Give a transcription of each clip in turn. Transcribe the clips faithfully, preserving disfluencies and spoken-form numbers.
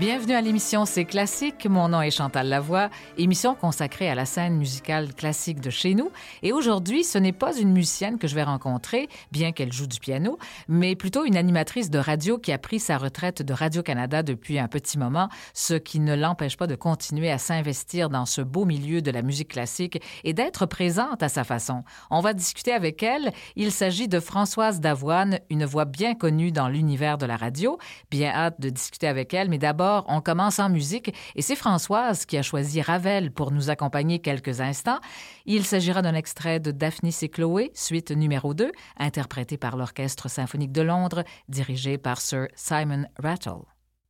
Bienvenue à l'émission C'est classique. Mon nom est Chantal Lavoie, émission consacrée à la scène musicale classique de chez nous. Et aujourd'hui, ce n'est pas une musicienne que je vais rencontrer, bien qu'elle joue du piano, mais plutôt une animatrice de radio qui a pris sa retraite de Radio-Canada depuis un petit moment, ce qui ne l'empêche pas de continuer à s'investir dans ce beau milieu de la musique classique et d'être présente à sa façon. On va discuter avec elle. Il s'agit de Françoise Davoine, une voix bien connue dans l'univers de la radio. Bien hâte de discuter avec elle, mais d'abord, on commence en musique et c'est Françoise qui a choisi Ravel pour nous accompagner quelques instants. Il s'agira d'un extrait de Daphnis et Chloé, suite numéro deux, interprété par l'Orchestre symphonique de Londres, dirigé par Sir Simon Rattle.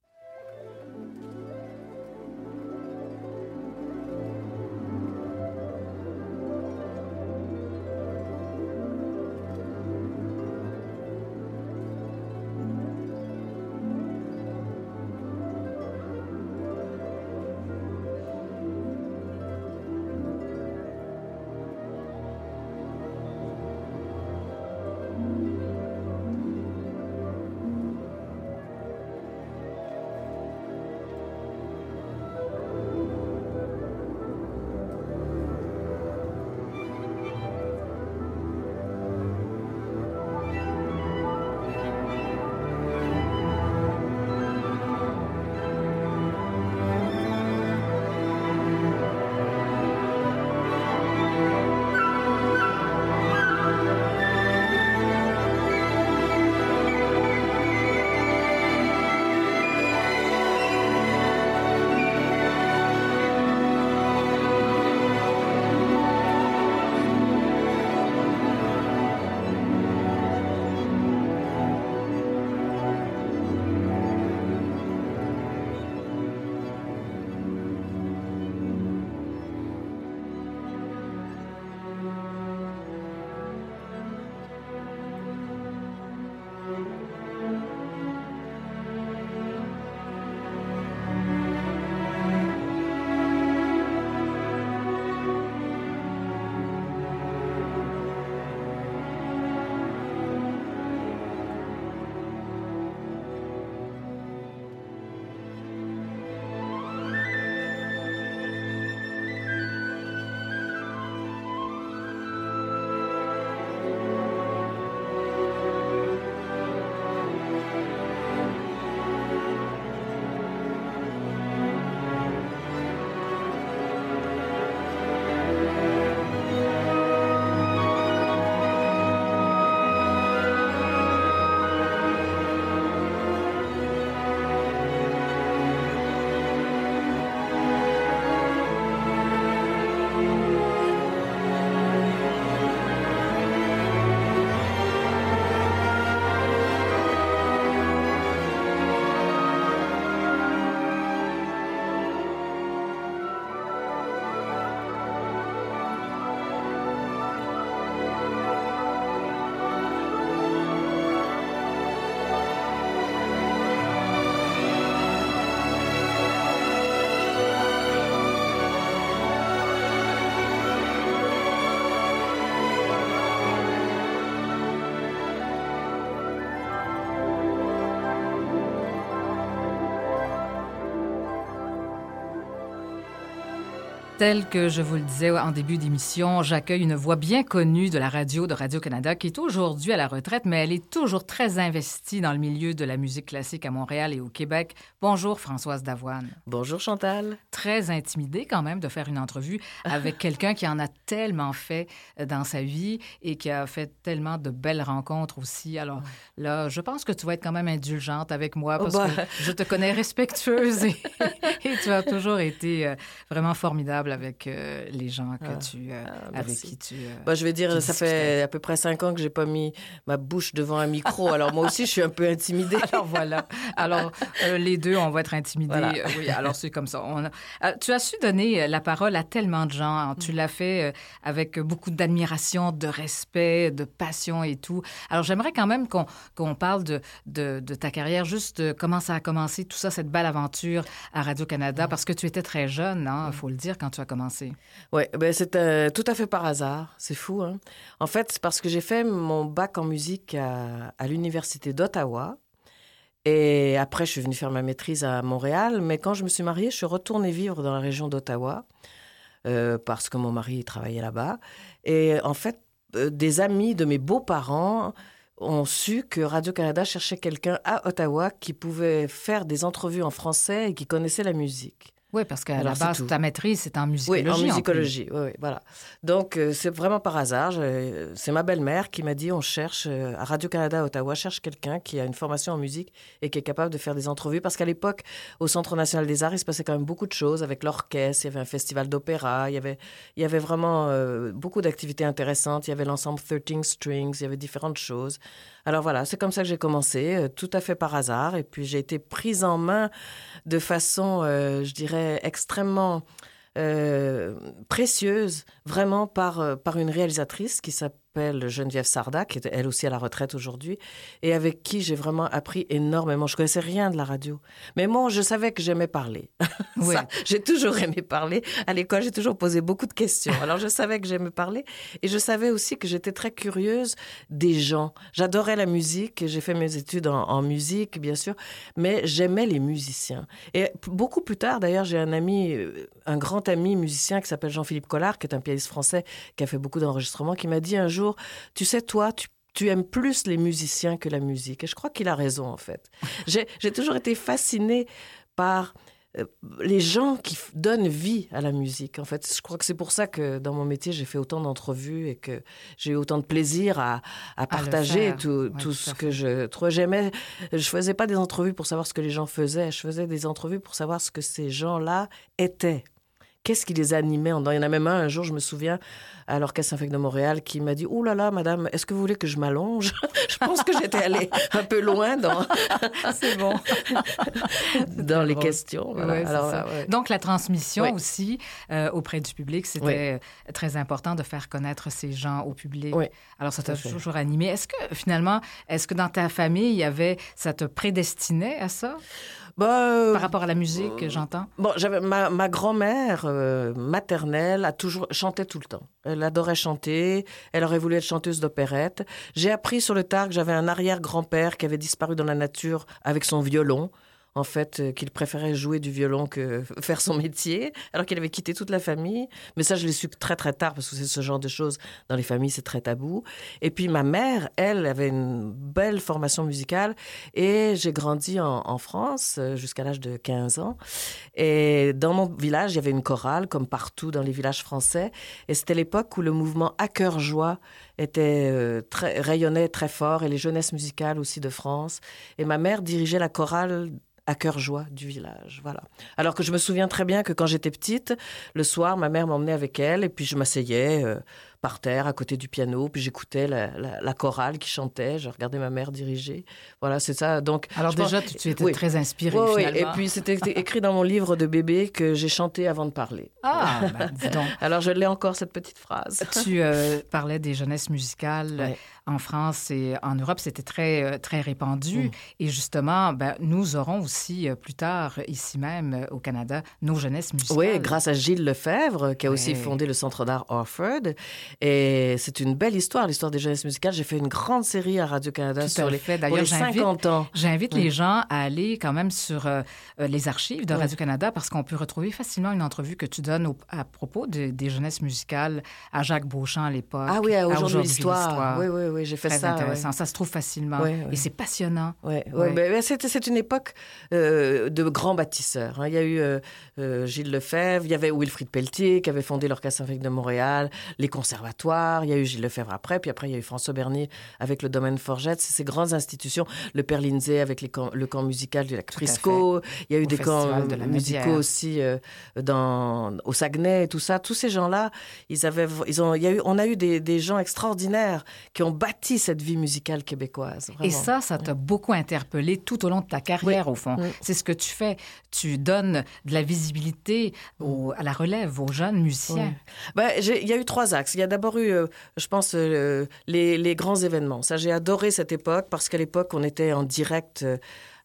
Tel que je vous le disais en début d'émission, j'accueille une voix bien connue de la radio de Radio-Canada qui est aujourd'hui à la retraite, mais elle est toujours très investie dans le milieu de la musique classique à Montréal et au Québec. Bonjour Françoise Davoine. Bonjour Chantal. Très intimidée quand même de faire une entrevue avec quelqu'un qui en a tellement fait dans sa vie et qui a fait tellement de belles rencontres aussi. Alors là, je pense que tu vas être quand même indulgente avec moi parce oh bah. que je te connais respectueuse et, et tu as toujours été euh, vraiment formidable avec euh, les gens que ah, tu, euh, ah, avec qui tu euh, bah, je vais dire, ça fait à peu près cinq ans que j'ai pas mis ma bouche devant un micro. Alors moi aussi, je suis un peu intimidée. Alors voilà. Alors euh, les deux, on va être intimidés. Voilà. Euh, oui, alors c'est comme ça. On a... euh, tu as su donner la parole à tellement de gens. Hein. Tu l'as fait euh, avec beaucoup d'admiration, de respect, de passion et tout. Alors j'aimerais quand même qu'on, qu'on parle de, de, de ta carrière, juste de comment ça a commencé, tout ça, cette belle aventure à Radio-Canada, parce que tu étais très jeune, hein, il faut le dire, quand tu as commencé. Oui, ben c'est euh, tout à fait par hasard. C'est fou, hein? En fait, c'est parce que j'ai fait mon bac en musique à, à l'Université d'Ottawa. Et après, je suis venue faire ma maîtrise à Montréal. Mais quand je me suis mariée, je suis retournée vivre dans la région d'Ottawa euh, parce que mon mari travaillait là-bas. Et en fait, euh, des amis de mes beaux-parents ont su que Radio-Canada cherchait quelqu'un à Ottawa qui pouvait faire des entrevues en français et qui connaissait la musique. Oui, parce qu'à Alors, la base, ta maîtrise, c'est en musicologie. Oui, en musicologie, en oui, oui, voilà. Donc, euh, c'est vraiment par hasard. Je, c'est ma belle-mère qui m'a dit, on cherche, euh, à Radio-Canada à Ottawa, cherche quelqu'un qui a une formation en musique et qui est capable de faire des entrevues. Parce qu'à l'époque, au Centre national des arts, il se passait quand même beaucoup de choses avec l'orchestre. Il y avait un festival d'opéra. Il y avait, il y avait vraiment euh, beaucoup d'activités intéressantes. Il y avait l'ensemble thirteen Strings. Il y avait différentes choses. Alors voilà, c'est comme ça que j'ai commencé, euh, tout à fait par hasard. Et puis, j'ai été prise en main de façon, euh, je dirais, extrêmement euh, précieuse, vraiment par, euh, par une réalisatrice qui s'appelle Geneviève Sarda, qui est elle aussi à la retraite aujourd'hui, et avec qui j'ai vraiment appris énormément. Je connaissais rien de la radio. Mais moi, je savais que j'aimais parler. Oui. Ça, j'ai toujours aimé parler. À l'école, j'ai toujours posé beaucoup de questions. Alors, je savais que j'aimais parler. Et je savais aussi que j'étais très curieuse des gens. J'adorais la musique. J'ai fait mes études en, en musique, bien sûr. Mais j'aimais les musiciens. Et beaucoup plus tard, d'ailleurs, j'ai un ami, un grand ami musicien qui s'appelle Jean-Philippe Collard, qui est un pianiste français qui a fait beaucoup d'enregistrements, qui m'a dit un jour, tu sais, toi, tu Tu aimes plus les musiciens que la musique. Et je crois qu'il a raison, en fait. J'ai, j'ai toujours été fascinée par euh, les gens qui f- donnent vie à la musique. En fait, je crois que c'est pour ça que dans mon métier, j'ai fait autant d'entrevues et que j'ai eu autant de plaisir à, à partager faire. tout, Ouais, tout tout ce à que je trouvais. J'aimais. Je faisais pas des entrevues pour savoir ce que les gens faisaient. Je faisais des entrevues pour savoir ce que ces gens-là étaient. Qu'est-ce qui les animait en dedans? Il y en a même un, un jour, je me souviens, à l'Orchestre symphonique de Montréal, qui m'a dit « Ouh là là, madame, est-ce que vous voulez que je m'allonge ?» Je pense que j'étais allée un peu loin dans, C'est bon. dans les drôle. questions. Voilà. Ouais, c'est Alors, ça. ouais. Donc, la transmission Oui. aussi euh, auprès du public, c'était oui. très important de faire connaître ces gens au public. Oui. Alors, ça t'a fait. toujours animé. Est-ce que, finalement, est-ce que dans ta famille, il y avait, ça te prédestinait à ça? Bah, euh, Par rapport à la musique, euh, j'entends. Bon, j'avais ma, ma grand-mère euh, maternelle a toujours chantait tout le temps. Elle adorait chanter. Elle aurait voulu être chanteuse d'opérette. J'ai appris sur le tard que j'avais un arrière-grand-père qui avait disparu dans la nature avec son violon. En fait, euh, qu'il préférait jouer du violon que faire son métier, alors qu'il avait quitté toute la famille. Mais ça, je l'ai su très, très tard, parce que c'est ce genre de choses, dans les familles, c'est très tabou. Et puis, ma mère, elle, avait une belle formation musicale, et j'ai grandi en, en France euh, jusqu'à l'âge de quinze ans. Et dans mon village, il y avait une chorale, comme partout dans les villages français. Et c'était l'époque où le mouvement À cœur joie était, euh, très, rayonnait très fort, et les jeunesses musicales aussi de France. Et ma mère dirigeait la chorale à cœur joie du village, voilà. Alors que je me souviens très bien que quand j'étais petite, le soir, ma mère m'emmenait avec elle et puis je m'asseyais euh, par terre à côté du piano, puis j'écoutais la, la, la chorale qui chantait, je regardais ma mère diriger. Voilà, c'est ça. Donc, alors déjà, pense... tu, tu étais oui. très inspirée, oui, finalement. Oui, et puis c'était écrit dans mon livre de bébé que j'ai chanté avant de parler. Ah, ben, dis donc. Alors je l'ai encore, cette petite phrase. Tu euh, parlais des jeunesses musicales ouais. en France et en Europe, c'était très, très répandu. Mm. Et justement, ben, nous aurons aussi plus tard, ici même au Canada, nos jeunesses musicales. Oui, grâce à Gilles Lefebvre, qui a ouais. aussi fondé le Centre d'art Orford. Et c'est une belle histoire, l'histoire des jeunesses musicales. J'ai fait une grande série à Radio-Canada Tout sur les, fait. pour les cinquante ans. J'invite mm. les gens à aller quand même sur euh, les archives de ouais. Radio-Canada parce qu'on peut retrouver facilement une entrevue que tu donnes au, à propos de, des jeunesses musicales à Jacques Beauchamp à l'époque. Ah oui, à Aujourd'hui, aujourd'hui l'histoire. l'histoire. Oui, oui, oui, j'ai fait Très ça. intéressant. Ouais. Ça se trouve facilement. Ouais, ouais. Et c'est passionnant. Oui, ouais, ouais. ouais, ben, c'est, c'est une époque euh, de grands bâtisseurs. Hein. Il y a eu euh, euh, Gilles Lefebvre, il y avait Wilfrid Pelletier qui avait fondé l'Orchestre symphonique de Montréal, les conservatoires, il y a eu Gilles Lefebvre après, puis après il y a eu François Bernier avec le Domaine Forget, c'est ces grandes institutions, le Père Lindsay avec les camps, le camp musical du lac Frisco, il y a eu au des camps de musicaux aussi euh, dans, au Saguenay et tout ça. Tous ces gens-là, ils avaient, ils ont, il y a eu, on a eu des, des gens extraordinaires qui ont bâti cette vie musicale québécoise. Vraiment. Et ça, ça t'a beaucoup interpellé tout au long de ta carrière, oui. au fond. Oui. C'est ce que tu fais. Tu donnes de la visibilité au, à la relève, aux jeunes musiciens. Oui. Ben, il y a eu trois axes. Il y a d'abord eu, euh, je pense, euh, les, les grands événements. Ça, j'ai adoré cette époque parce qu'à l'époque, on était en direct... Euh,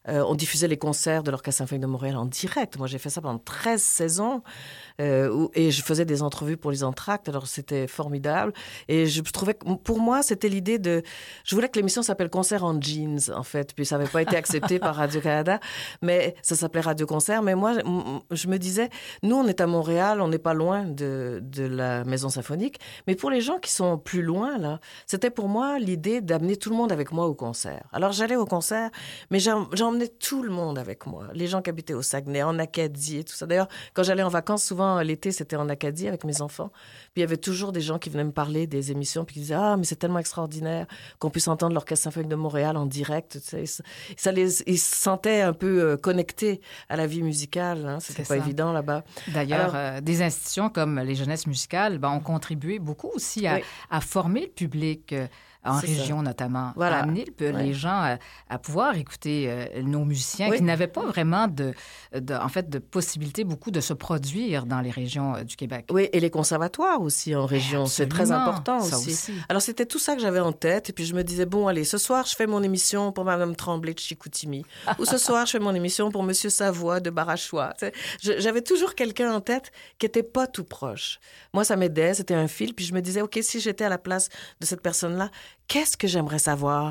Euh, on diffusait les concerts de l'Orchestre symphonique de Montréal en direct. Moi, j'ai fait ça pendant treize saisons. Euh, où, et je faisais des entrevues pour les entractes, alors c'était formidable. Et je trouvais que, pour moi, c'était l'idée de... Je voulais que l'émission s'appelle Concert en jeans, en fait, puis ça n'avait pas été accepté par Radio-Canada, mais ça s'appelait Radio-Concert. Mais moi, je me disais, nous, on est à Montréal, on n'est pas loin de, de la Maison symphonique, mais pour les gens qui sont plus loin, là, c'était pour moi l'idée d'amener tout le monde avec moi au concert. Alors, j'allais au concert, mais j'emmenais tout le monde avec moi. Les gens qui habitaient au Saguenay, en Acadie et tout ça. D'ailleurs, quand j'allais en vacances, souvent, l'été, c'était en Acadie avec mes enfants. Puis il y avait toujours des gens qui venaient me parler des émissions, puis qui disaient « Ah, mais c'est tellement extraordinaire qu'on puisse entendre l'Orchestre symphonique de Montréal en direct. » Tu sais, ça les, ils se sentaient un peu connectés à la vie musicale. Hein. C'était pas ça. Évident là-bas. D'ailleurs, Alors, euh, des institutions comme les Jeunesses musicales ben, ont contribué beaucoup aussi à, oui. à former le public euh, en c'est région ça. Notamment, voilà. à amener le, ouais. les gens à, à pouvoir écouter euh, nos musiciens oui. qui n'avaient pas vraiment de, de, en fait, de possibilité beaucoup de se produire dans les régions euh, du Québec. Oui, et les conservatoires aussi en région, Absolument. C'est très important aussi. aussi. Alors, c'était tout ça que j'avais en tête, et puis je me disais, bon, allez, ce soir, je fais mon émission pour Mme Tremblay de Chicoutimi, ou ce soir, je fais mon émission pour M. Savoie de Barachois. J'avais toujours quelqu'un en tête qui n'était pas tout proche. Moi, ça m'aidait, c'était un fil, puis je me disais, OK, si j'étais à la place de cette personne-là, qu'est-ce que j'aimerais savoir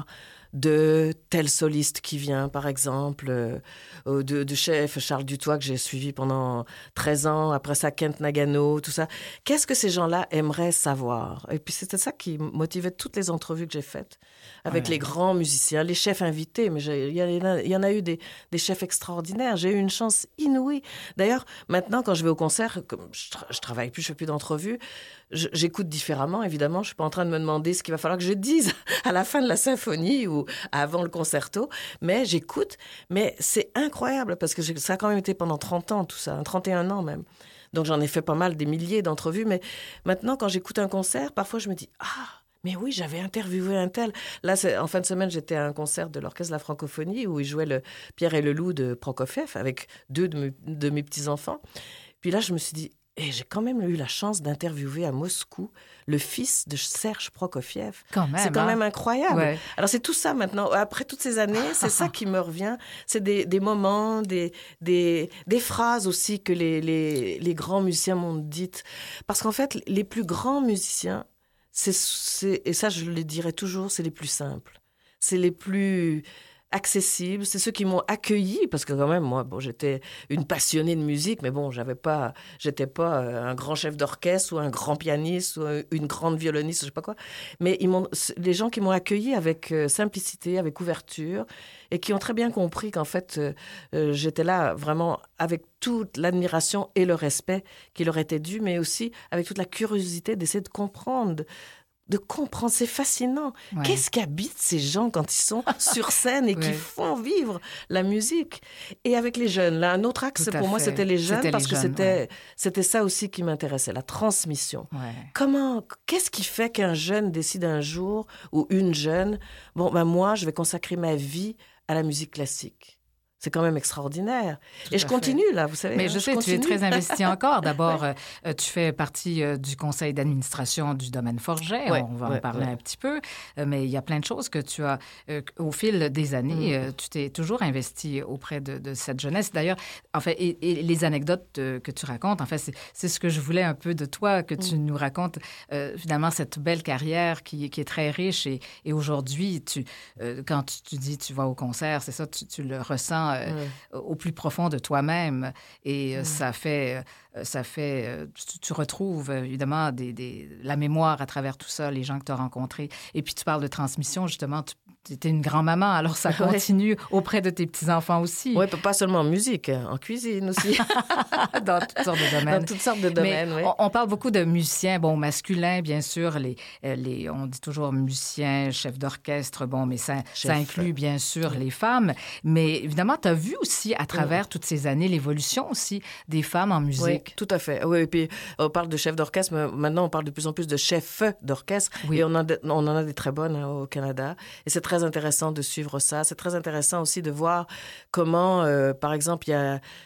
de tel soliste qui vient, par exemple, euh, de, de chef Charles Dutoit, que j'ai suivi pendant treize ans, après ça, Kent Nagano, tout ça. Qu'est-ce que ces gens-là aimeraient savoir? Et puis, c'était ça qui motivait toutes les entrevues que j'ai faites avec ouais. les grands musiciens, les chefs invités. Mais il y, y, y en a eu des, des chefs extraordinaires. J'ai eu une chance inouïe. D'ailleurs, maintenant, quand je vais au concert, comme je, tra- je travaille plus, je fais plus d'entrevues, je, j'écoute différemment, évidemment. Je suis pas en train de me demander ce qu'il va falloir que je dise à la fin de la symphonie ou avant le concerto, mais j'écoute. Mais c'est incroyable parce que ça a quand même été pendant trente ans, tout ça, trente et un ans même. Donc j'en ai fait pas mal, des milliers d'entrevues. Mais maintenant, quand j'écoute un concert, parfois je me dis « Ah, mais oui, j'avais interviewé un tel. » Là, c'est, en fin de semaine, j'étais à un concert de l'Orchestre de la Francophonie où ils jouaient le Pierre et le Loup de Prokofiev avec deux de mes, de mes petits-enfants. Puis là, je me suis dit, et j'ai quand même eu la chance d'interviewer à Moscou le fils de Serge Prokofiev. Quand même, c'est quand hein? même incroyable. Ouais. Alors, c'est tout ça maintenant. Après toutes ces années, c'est ça qui me revient. C'est des, des moments, des, des, des phrases aussi que les, les, les grands musiciens m'ont dites. Parce qu'en fait, les plus grands musiciens, c'est, c'est, et ça, je le dirai toujours, c'est les plus simples. C'est les plus accessibles, c'est ceux qui m'ont accueilli, parce que quand même, moi, bon, j'étais une passionnée de musique, mais bon, j'avais pas, j'étais pas un grand chef d'orchestre ou un grand pianiste ou une grande violoniste, je sais pas quoi. Mais ils m'ont, les gens qui m'ont accueilli avec simplicité, avec ouverture, et qui ont très bien compris qu'en fait, euh, j'étais là vraiment avec toute l'admiration et le respect qui leur était dû, mais aussi avec toute la curiosité d'essayer de comprendre. De comprendre, c'est fascinant. Ouais. Qu'est-ce qu'habitent ces gens quand ils sont sur scène et ouais. qui font vivre la musique? Et avec les jeunes, là, un autre axe pour fait. moi, c'était les jeunes c'était parce les que jeunes, c'était, ouais. c'était ça aussi qui m'intéressait, la transmission. Ouais. Comment, qu'est-ce qui fait qu'un jeune décide un jour, ou une jeune, bon, ben moi, je vais consacrer ma vie à la musique classique? C'est quand même extraordinaire. Tout et je continue, fait. là, vous savez. Mais je hein, sais, je tu es très investi encore. D'abord, ouais. euh, tu fais partie euh, du conseil d'administration du Domaine Forget. Ouais, on va ouais, en parler ouais. un petit peu. Euh, mais il y a plein de choses que tu as, euh, au fil des années, mmh. euh, tu t'es toujours investi auprès de, de cette jeunesse. D'ailleurs, en fait, et, et les anecdotes euh, que tu racontes, en fait, c'est, c'est ce que je voulais un peu de toi, que tu mmh. nous racontes, euh, finalement, cette belle carrière qui, qui est très riche. Et, et aujourd'hui, tu, euh, quand tu, tu dis tu vas au concert, c'est ça, tu, tu le ressens Euh, mmh. au plus profond de toi-même. Et euh, mmh. ça fait, euh, ça fait euh, tu, tu retrouves évidemment des, des, la mémoire à travers tout ça, les gens que tu as rencontrés. Et puis tu parles de transmission, justement, tu étais une grand-maman, alors ça continue ouais. auprès de tes petits-enfants aussi. Oui, pas seulement en musique, en cuisine aussi. Dans toutes sortes de domaines. Dans toutes sortes de domaines, oui. On, on parle beaucoup de musiciens, bon, masculins, bien sûr, les, les, on dit toujours musiciens, chefs d'orchestre, bon, mais ça, ça inclut bien sûr oui. les femmes. Mais évidemment, tu as vu aussi, à travers oui. toutes ces années, l'évolution aussi des femmes en musique. Oui, tout à fait. Oui, et puis on parle de chefs d'orchestre, mais maintenant on parle de plus en plus de chefs d'orchestre. Oui. Et on, a de, on en a des très bonnes hein, au Canada. Et c'est très intéressant de suivre ça. C'est très intéressant aussi de voir comment, euh, par exemple, il y a,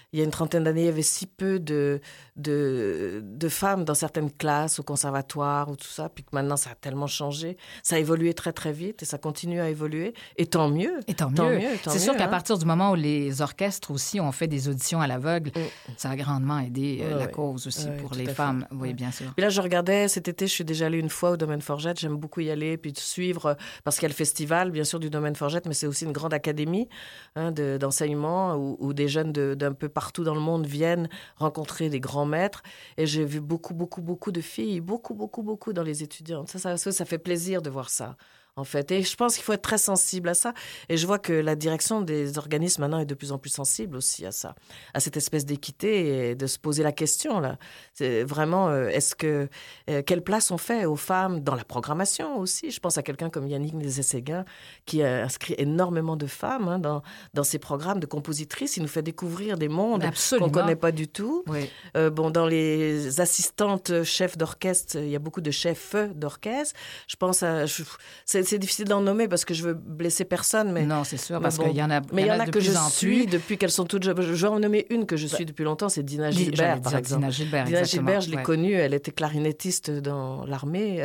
il y a une trentaine d'années, il y avait si peu de, de, de femmes dans certaines classes, au conservatoire ou tout ça, puis que maintenant, ça a tellement changé. Ça a évolué très, très vite et ça continue à évoluer. Et tant mieux. Et tant mieux. Tant mieux, tant C'est mieux, sûr qu'à hein. partir du moment où les orchestres aussi ont fait des auditions à l'aveugle, Mm. ça a grandement aidé euh, Ouais, la ouais. cause aussi Ouais, pour tout les à fait. femmes. Oui, Ouais. bien sûr. Puis là, je regardais, cet été, je suis déjà allée une fois au Domaine Forgette. J'aime beaucoup y aller, puis de suivre, euh, parce qu'il y a le festival, bien sûr, du Domaine Forgette, mais c'est aussi une grande académie hein, de, d'enseignement où, où des jeunes de, d'un peu partout dans le monde viennent rencontrer des grands maîtres. Et j'ai vu beaucoup, beaucoup, beaucoup de filles, beaucoup, beaucoup, beaucoup dans les étudiantes. Ça, ça, ça, ça fait plaisir de voir ça. En fait. Et je pense qu'il faut être très sensible à ça. Et je vois que la direction des organismes maintenant est de plus en plus sensible aussi à ça, à cette espèce d'équité et de se poser la question là. C'est vraiment, euh, est-ce que euh, quelle place on fait aux femmes dans la programmation aussi. Je pense à quelqu'un comme Yannick Nézet-Séguin qui a inscrit énormément de femmes hein, dans dans ses programmes de compositrices. Il nous fait découvrir des mondes Absolument. qu'on connaît pas du tout. Oui. Euh, bon, dans les assistantes chefs d'orchestre, il y a beaucoup de chefs d'orchestre. Je pense à, je, c'est, c'est difficile d'en nommer parce que je veux blesser personne, mais Non, c'est sûr, mais parce bon. qu'il y en a, mais il y en a de que plus je en suis plus. depuis qu'elles sont toutes jeunes. Je vais en nommer une que je suis depuis longtemps, c'est Dina J'allais Gilbert, par dire exemple. Dina Gilbert, Dina exactement. Gilbert, je l'ai Ouais. connue, elle était clarinettiste dans l'armée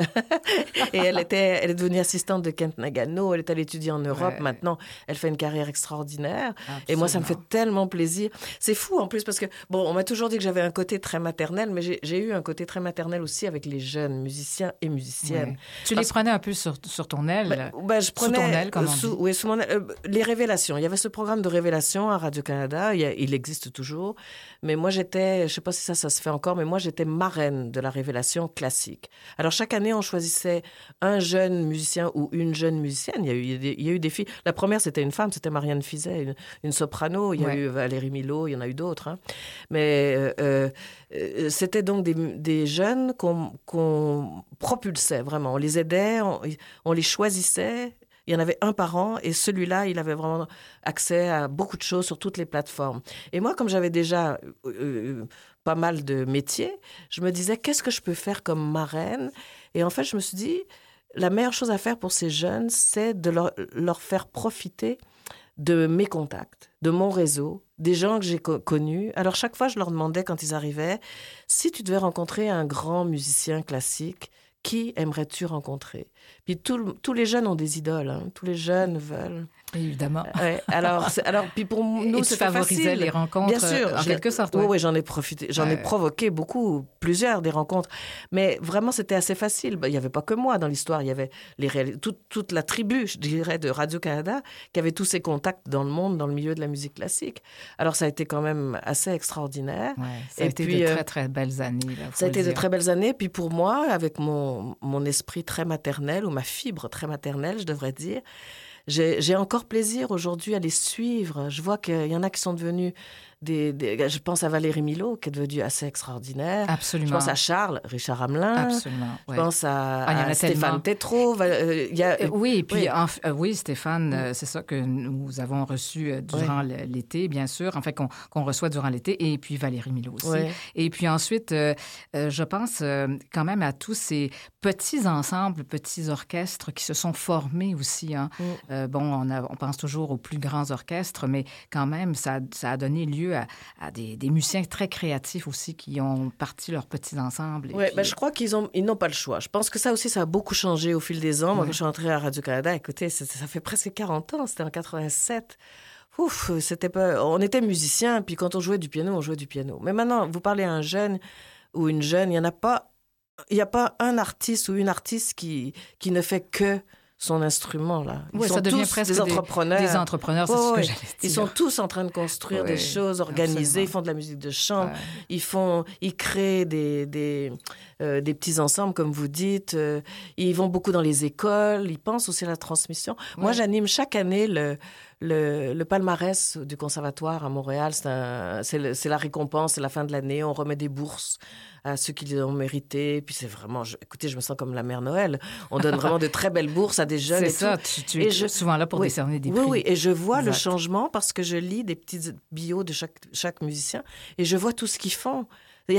et elle était, elle est devenue assistante de Kent Nagano. Elle est allée étudier en Europe. Ouais. Maintenant, elle fait une carrière extraordinaire. Absolument. Et moi, ça me fait tellement plaisir. C'est fou en plus parce que, bon, on m'a toujours dit que j'avais un côté très maternel, mais j'ai, j'ai eu un côté très maternel aussi avec les jeunes musiciens et musiciennes. Ouais. Tu Parce- les prenais un peu sur, sur ton aile. Ben, ben, je Sous prenais, ton aile, comme euh, on sous, dit. oui, sous mon aile. Euh, les révélations. Il y avait ce programme de révélation à Radio-Canada. Il, y a- il existe toujours. Mais moi, j'étais, je ne sais pas si ça, ça se fait encore, mais moi, j'étais marraine de la révélation classique. Alors, chaque année, on choisissait un jeune musicien ou une jeune musicienne. Il y a eu, il y a des, il y a eu des filles. La première, c'était une femme, c'était Marianne Fizet, une, une soprano. Il y a Ouais. eu Valérie Milot, il y en a eu d'autres. hein. Mais euh, euh, euh, c'était donc des, des jeunes qu'on, qu'on propulsait, vraiment. On les aidait, on, on les choisissait. Il y en avait un par an et celui-là, il avait vraiment accès à beaucoup de choses sur toutes les plateformes. Et moi, comme j'avais déjà euh, euh, pas mal de métiers, je me disais, qu'est-ce que je peux faire comme marraine? Et en fait, je me suis dit, la meilleure chose à faire pour ces jeunes, c'est de leur, leur faire profiter de mes contacts, de mon réseau, des gens que j'ai co- connus. Alors, chaque fois, je leur demandais, quand ils arrivaient, si tu devais rencontrer un grand musicien classique, qui aimerais-tu rencontrer? Puis tout le- tous les jeunes ont des idoles, hein. Tous les jeunes veulent. Évidemment. Ouais, alors, c'est- alors, puis pour nous, Et tu c'était favorisais facile. les rencontres, Bien sûr, euh, en je- quelque sorte. Oui, ouais. oui, j'en ai profité. J'en ai Ouais. provoqué beaucoup, plusieurs des rencontres. Mais vraiment, c'était assez facile. Ben, il n'y avait pas que moi dans l'histoire. Il y avait les réali- toute, toute la tribu, je dirais, de Radio-Canada qui avait tous ses contacts dans le monde, dans le milieu de la musique classique. Alors, ça a été quand même assez extraordinaire. Ouais, ça a Et été puis, de euh, très, très belles années. Là, faut Ça a le été de dire. très belles années. Puis pour moi, avec mon, mon esprit très maternel, ou ma fibre très maternelle, je devrais dire, j'ai, j'ai encore plaisir aujourd'hui à les suivre. Je vois qu'il y en a qui sont devenus des, des... Je pense à Valérie Milot, qui est devenue assez extraordinaire. Absolument. Je pense à Charles, Richard Hamelin. Absolument, Je ouais. pense à, Ah, il y en à a Stéphane tellement. Tétrault. Val- euh, il y a... Euh, oui, et puis Oui. en f- euh, oui, Stéphane, euh, c'est ça que nous avons reçu euh, durant le- l'été, bien sûr, en fait qu'on qu'on reçoit durant l'été, et puis Valérie Milot aussi. Ouais. Et puis ensuite, euh, euh, je pense euh, quand même à tous ces petits ensembles, petits orchestres qui se sont formés aussi. Hein. Mm. Euh, bon, on, a- on pense toujours aux plus grands orchestres, mais quand même, ça, ça a donné lieu à, à des, des musiciens très créatifs aussi qui ont parti leurs petits ensembles. et Ouais, puis- ben, je crois qu'ils ont, ils n'ont pas le choix. Je pense que ça aussi, ça a beaucoup changé au fil des ans. Moi, Ouais. quand je suis entrée à Radio-Canada, écoutez, c'est- ça fait presque quarante ans. C'était en quatre-vingt-sept. Ouf, c'était pas... On était musiciens, puis quand on jouait du piano, on jouait du piano. Mais maintenant, vous parlez à un jeune ou une jeune, il n'y en a pas... Il n'y a pas un artiste ou une artiste qui, qui ne fait que son instrument, là. Ils Ouais, sont ça devient tous presque des entrepreneurs. Des entrepreneurs, c'est Ouais, ce que ouais. j'allais dire. Ils sont tous en train de construire Ouais, des choses organisées. absolument. Ils font de la musique de chambre. Ouais. Ils font, ils créent des des euh, des petits ensembles, comme vous dites. Euh, ils vont beaucoup dans les écoles. Ils pensent aussi à la transmission. Moi, Ouais. j'anime chaque année le le, le palmarès du conservatoire à Montréal. C'est un, c'est, le- c'est la récompense, c'est la fin de l'année. On remet des bourses à ceux qui les ont mérité. Puis c'est vraiment, je, écoutez, je me sens comme la mère Noël. On donne vraiment de très belles bourses à des jeunes. C'est et ça, tout. tu, tu Et es je- souvent là pour Oui. décerner des Oui, prix. oui, et je vois le Exact. changement parce que je lis des petits bios de chaque, chaque musicien et je vois tout ce qu'ils font. Il y a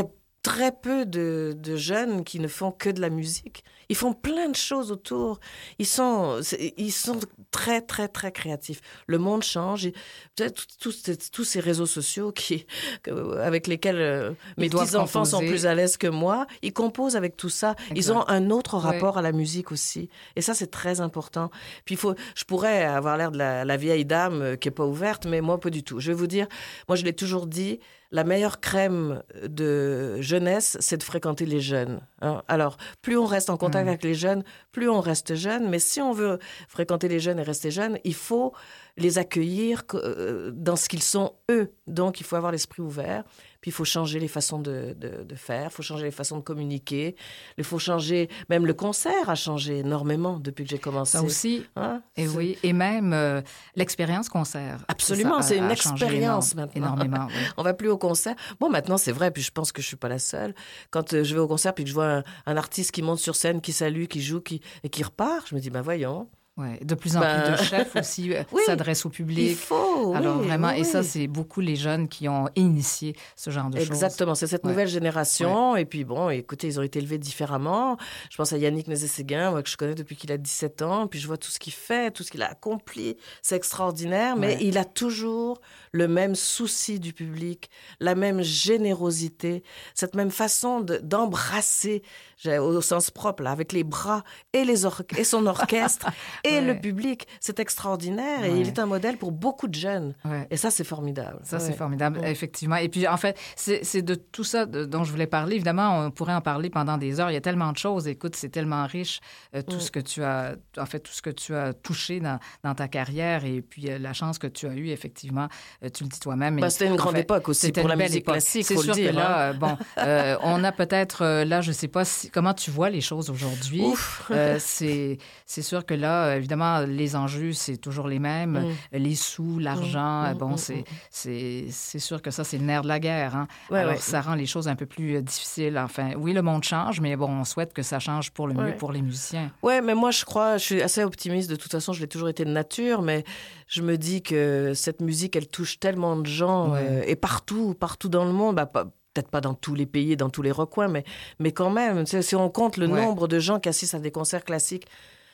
très peu de, de jeunes qui ne font que de la musique. Ils font plein de choses autour. Ils sont, ils sont très, très, très créatifs. Le monde change. Peut-être tous, tous ces réseaux sociaux qui, avec lesquels euh, mes petits-enfants sont plus à l'aise que moi, ils composent avec tout ça. Exact. Ils ont un autre rapport ouais. à la musique aussi. Et ça, c'est très important. Puis, il faut, je pourrais avoir l'air de la, la vieille dame qui n'est pas ouverte, mais moi, pas du tout. Je vais vous dire, moi, je l'ai toujours dit, la meilleure crème de jeunesse, c'est de fréquenter les jeunes. Hein? Alors, plus on reste en contact mmh. avec les jeunes, plus on reste jeune. Mais si on veut fréquenter les jeunes et rester jeune, il faut les accueillir dans ce qu'ils sont eux. Donc, il faut avoir l'esprit ouvert. Puis, il faut changer les façons de, de, de faire. Il faut changer les façons de communiquer. Il faut changer... Même le concert a changé énormément depuis que j'ai commencé. Ça aussi. Hein? Et oui. Et même euh, l'expérience concert. Absolument. Ça, c'est une expérience énorme, maintenant. Énormément. Oui. On va plus au concert. Bon, maintenant, c'est vrai. Puis, je pense que je suis pas la seule. Quand euh, je vais au concert puis que je vois un, un artiste qui monte sur scène, qui salue, qui joue qui, et qui repart, je me dis, ben voyons... Ouais, de plus en ben... plus de chefs aussi oui, s'adressent au public. Il faut, Alors oui, vraiment, oui, et ça, c'est beaucoup les jeunes qui ont initié ce genre de Exactement, choses. Exactement, c'est cette ouais. nouvelle génération. Ouais. Et puis bon, écoutez, ils ont été élevés différemment. Je pense à Yannick Nézet-Séguin, moi, que je connais depuis qu'il a dix-sept ans. Puis je vois tout ce qu'il fait, tout ce qu'il a accompli. C'est extraordinaire, mais ouais. il a toujours le même souci du public, la même générosité, cette même façon de, d'embrasser, au sens propre, là, avec les bras et, les or- et son orchestre et ouais. le public. C'est extraordinaire ouais. et il est un modèle pour beaucoup de jeunes. Ouais. Et ça, c'est formidable. Ça, ouais. c'est formidable, ouais. effectivement. Et puis, en fait, c'est, c'est de tout ça de, dont je voulais parler. Évidemment, on pourrait en parler pendant des heures. Il y a tellement de choses. Écoute, c'est tellement riche, euh, tout mm. ce que tu as, en fait, tout ce que tu as touché dans, dans ta carrière et puis euh, la chance que tu as eue, effectivement, euh, tu le dis toi-même. Ben, c'était une grande fait, époque aussi pour la musique époque. classique, c'est faut sûr le dire. Que là, hein. euh, bon, euh, on a peut-être, euh, là, je ne sais pas si, comment tu vois les choses aujourd'hui. euh, c'est, c'est sûr que là, évidemment, les enjeux, c'est toujours les mêmes. Mm. Les sous, l'argent, mm. bon, mm. c'est, c'est, c'est sûr que ça, c'est le nerf de la guerre. Hein? Ouais, Alors, ouais. ça rend les choses un peu plus difficiles. Enfin, oui, le monde change, mais bon, on souhaite que ça change pour le mieux ouais. pour les musiciens. Oui, mais moi, je crois, je suis assez optimiste. De toute façon, je l'ai toujours été de nature, mais je me dis que cette musique, elle touche tellement de gens ouais. euh, et partout, partout dans le monde. Bah, pas, peut-être pas dans tous les pays, dans tous les recoins, mais, mais quand même, si on compte le ouais. nombre de gens qui assistent à des concerts classiques,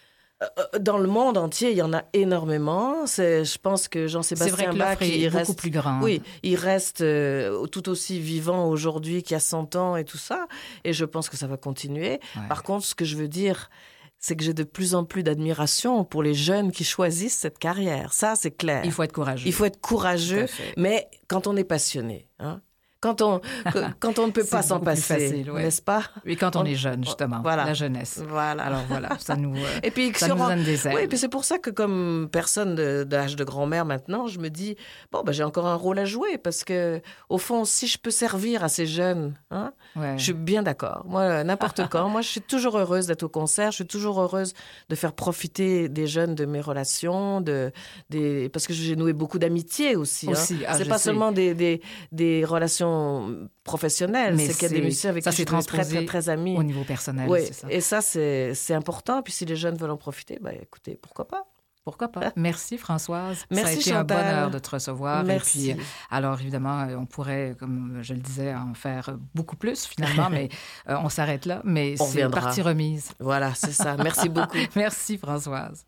dans le monde entier, il y en a énormément. C'est, je pense que Jean-Sébastien Bach, il reste beaucoup plus grande. Oui, il reste euh, tout aussi vivant aujourd'hui qu'il y a cent ans et tout ça. Et je pense que ça va continuer. Ouais. Par contre, ce que je veux dire, c'est que j'ai de plus en plus d'admiration pour les jeunes qui choisissent cette carrière. Ça, c'est clair. Il faut être courageux. Il faut être courageux, mais quand on est passionné, hein. Quand on, quand on ne peut pas s'en passer, facile, ouais. n'est-ce pas? Oui, quand on, on est jeune, justement, voilà. La jeunesse. Voilà. Alors voilà, ça nous, euh, et puis, ça nous donne des ailes. Oui, puis c'est pour ça que comme personne de, d'âge de grand-mère maintenant, je me dis, bon, ben, j'ai encore un rôle à jouer parce que, au fond, si je peux servir à ces jeunes, hein, ouais. je suis bien d'accord. Moi, n'importe quand. Moi, je suis toujours heureuse d'être au concert. Je suis toujours heureuse de faire profiter des jeunes de mes relations, de, des, parce que j'ai noué beaucoup d'amitiés aussi. aussi hein. ah, c'est pas sais. seulement des, des, des relations professionnelle, c'est, c'est qu'il y a des musiciens avec ça, qui je suis très, très, très amie. Au niveau personnel, oui, c'est ça. Et ça, c'est, c'est important. Puis si les jeunes veulent en profiter, ben, écoutez, pourquoi pas? Pourquoi pas? Merci, Françoise. Merci, ça a été Chantal. un bonheur de te recevoir. Merci. Et puis, alors, évidemment, on pourrait, comme je le disais, en faire beaucoup plus, finalement, mais euh, on s'arrête là. Mais on c'est reviendra. Partie remise. Voilà, c'est ça. Merci beaucoup. Merci, Françoise.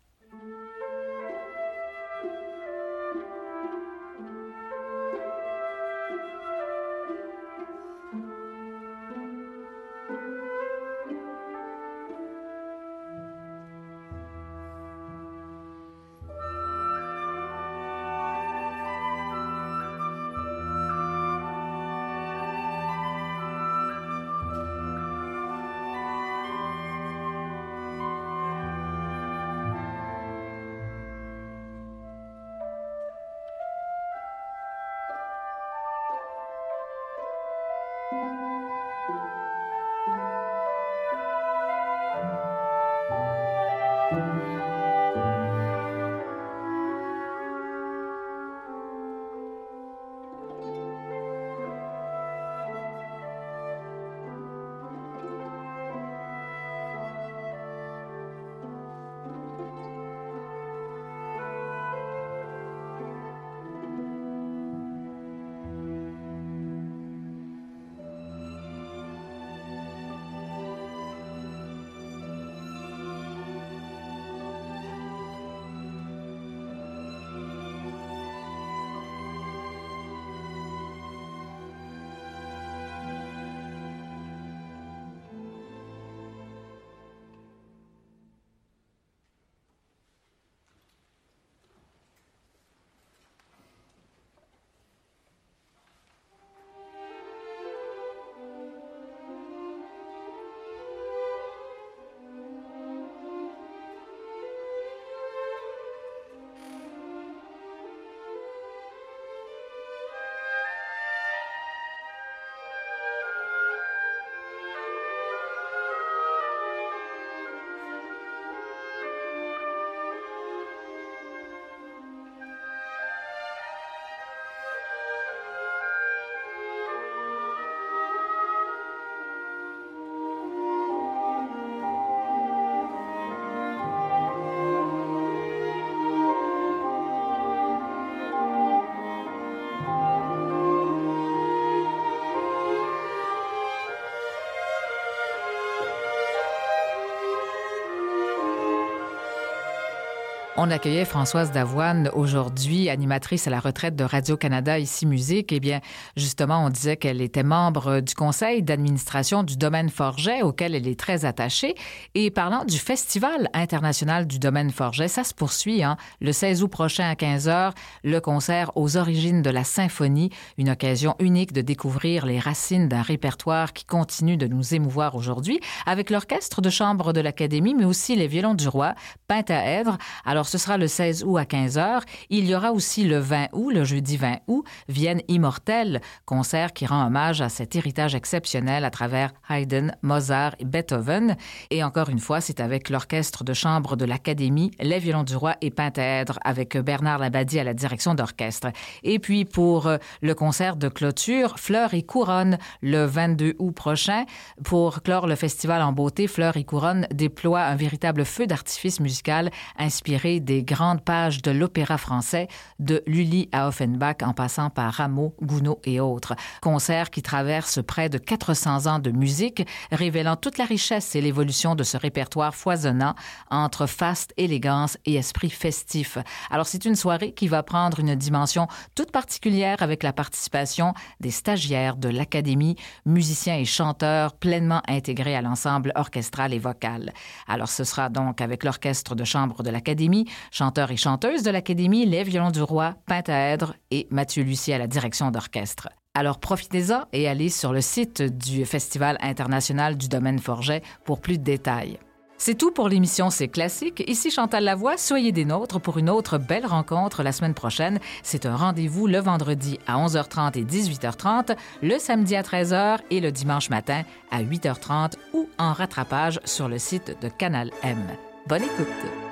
On accueillait Françoise Davoine aujourd'hui, animatrice à la retraite de Radio-Canada Ici Musique. Eh bien, justement, on disait qu'elle était membre du conseil d'administration du Domaine Forget, auquel elle est très attachée. Et parlant du Festival international du Domaine Forget, ça se poursuit, hein? Le seize août prochain à quinze heures, le concert aux origines de la symphonie, une occasion unique de découvrir les racines d'un répertoire qui continue de nous émouvoir aujourd'hui, avec l'orchestre de chambre de l'Académie, mais aussi les violons du roi, pentaèdre. Alors, ce sera le seize août à quinze heures. Il y aura aussi le vingt août, le jeudi vingt août, Vienne immortelle, concert qui rend hommage à cet héritage exceptionnel à travers Haydn, Mozart et Beethoven. Et encore une fois, c'est avec l'orchestre de chambre de l'Académie, les violons du roi et pentaèdre, avec Bernard Labadie à la direction d'orchestre. Et puis, pour le concert de clôture, Fleurs et couronne, le vingt-deux août prochain. Pour clore le festival en beauté, Fleurs et couronne déploie un véritable feu d'artifice musical inspiré des grandes pages de l'opéra français, de Lully à Offenbach en passant par Rameau, Gounod et autres. Concert qui traverse près de quatre cents ans de musique, révélant toute la richesse et l'évolution de ce répertoire foisonnant entre faste, élégance et esprit festif. Alors, c'est une soirée qui va prendre une dimension toute particulière avec la participation des stagiaires de l'Académie, musiciens et chanteurs pleinement intégrés à l'ensemble orchestral et vocal. Alors, ce sera donc avec l'orchestre de chambre de l'Académie, chanteurs et chanteuses de l'Académie, les violons du roi, pentaèdre et Mathieu Lucier à la direction d'orchestre. Alors profitez-en et allez sur le site du Festival international du Domaine Forget pour plus de détails. C'est tout pour l'émission C'est classique. Ici Chantal Lavoie, soyez des nôtres pour une autre belle rencontre la semaine prochaine. C'est un rendez-vous le vendredi à onze heures trente et dix-huit heures trente, le samedi à treize heures et le dimanche matin à huit heures trente ou en rattrapage sur le site de Canal M. Bonne écoute!